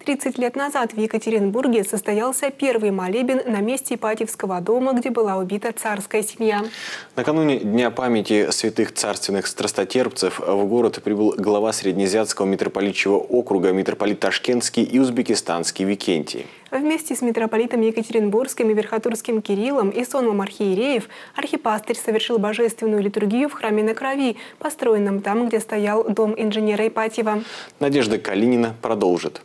30 лет назад в Екатеринбурге состоялся первый молебен на месте Ипатьевского дома, где была убита царская семья. Накануне Дня памяти святых царственных страстотерпцев в город прибыл глава Среднеазиатского митрополитчего округа митрополит Ташкентский и узбекистанский Викентий. Вместе с митрополитом Екатеринбургским и Верхотурским Кириллом и сонмом архиереев архипастырь совершил божественную литургию в храме на Крови, построенном там, где стоял дом инженера Ипатьева. Надежда Калинина продолжит.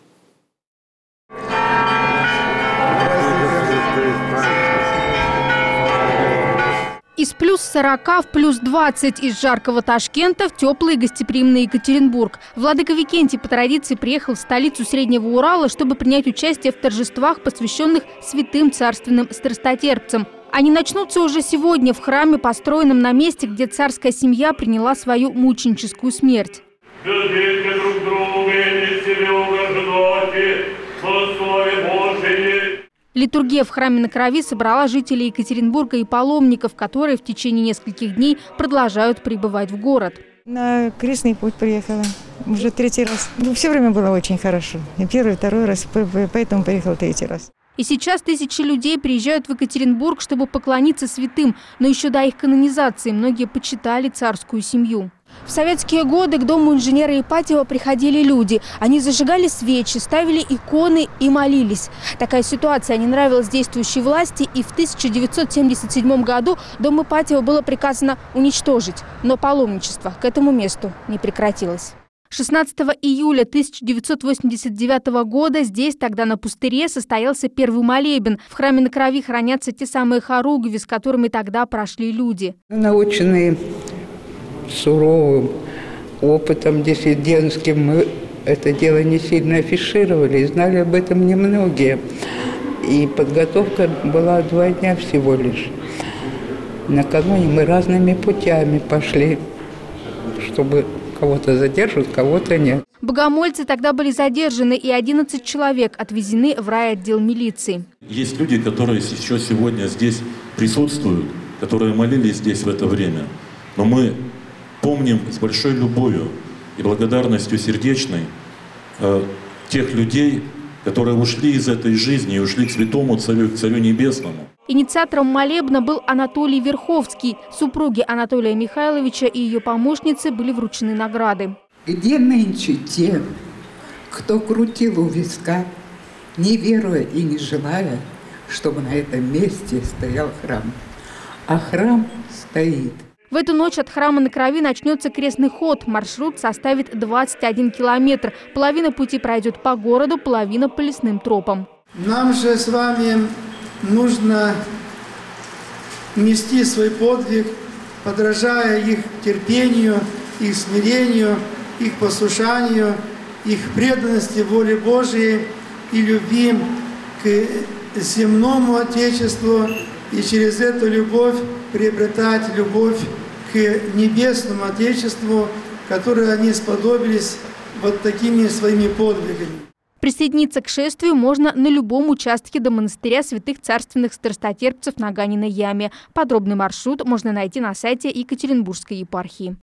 Из плюс 40 в плюс 20, из жаркого Ташкента в теплый и гостеприимный Екатеринбург. Владыка Викентий по традиции приехал в столицу Среднего Урала, чтобы принять участие в торжествах, посвященных святым царственным страстотерпцам. Они начнутся уже сегодня в храме, построенном на месте, где царская семья приняла свою мученическую смерть. Литургия в храме на Крови собрала жителей Екатеринбурга и паломников, которые в течение нескольких дней продолжают прибывать в город. На крестный путь приехала уже 3-й раз. Все время было очень хорошо. И 1-й, и 2-й раз, поэтому приехала 3-й раз. И сейчас тысячи людей приезжают в Екатеринбург, чтобы поклониться святым. Но еще до их канонизации многие почитали царскую семью. В советские годы к дому инженера Ипатьева приходили люди. Они зажигали свечи, ставили иконы и молились. Такая ситуация не нравилась действующей власти, и в 1977 году дом Ипатьева было приказано уничтожить. Но паломничество к этому месту не прекратилось. 16 июля 1989 года здесь, тогда на пустыре, состоялся первый молебен. В храме на Крови хранятся те самые хоругви, с которыми тогда прошли люди. Наученные суровым опытом диссидентским, мы это дело не сильно афишировали, и знали об этом немногие. И подготовка была 2 дня всего лишь. Накануне мы разными путями пошли, чтобы кого-то задержат, кого-то нет. Богомольцы тогда были задержаны, и 11 человек отвезены в райотдел милиции. Есть люди, которые еще сегодня здесь присутствуют, которые молились здесь в это время. Но мы помним с большой любовью и благодарностью сердечной тех людей, которые ушли из этой жизни и ушли к святому царю, к царю небесному. Инициатором молебна был Анатолий Верховский. Супруги Анатолия Михайловича и ее помощницы были вручены награды. Где нынче те, кто крутил у виска, не веруя и не желая, чтобы на этом месте стоял храм? А храм стоит. В эту ночь от храма на Крови начнется крестный ход. Маршрут составит 21 километр. Половина пути пройдет по городу, половина по лесным тропам. Нам же с вами нужно нести свой подвиг, подражая их терпению, их смирению, их послушанию, их преданности воле Божией и любви к земному Отечеству, и через эту любовь приобретать любовь к небесному Отечеству, которое они сподобились вот такими своими подвигами. Присоединиться к шествию можно на любом участке до монастыря святых царственных страстотерпцев на Ганиной яме. Подробный маршрут можно найти на сайте Екатеринбургской епархии.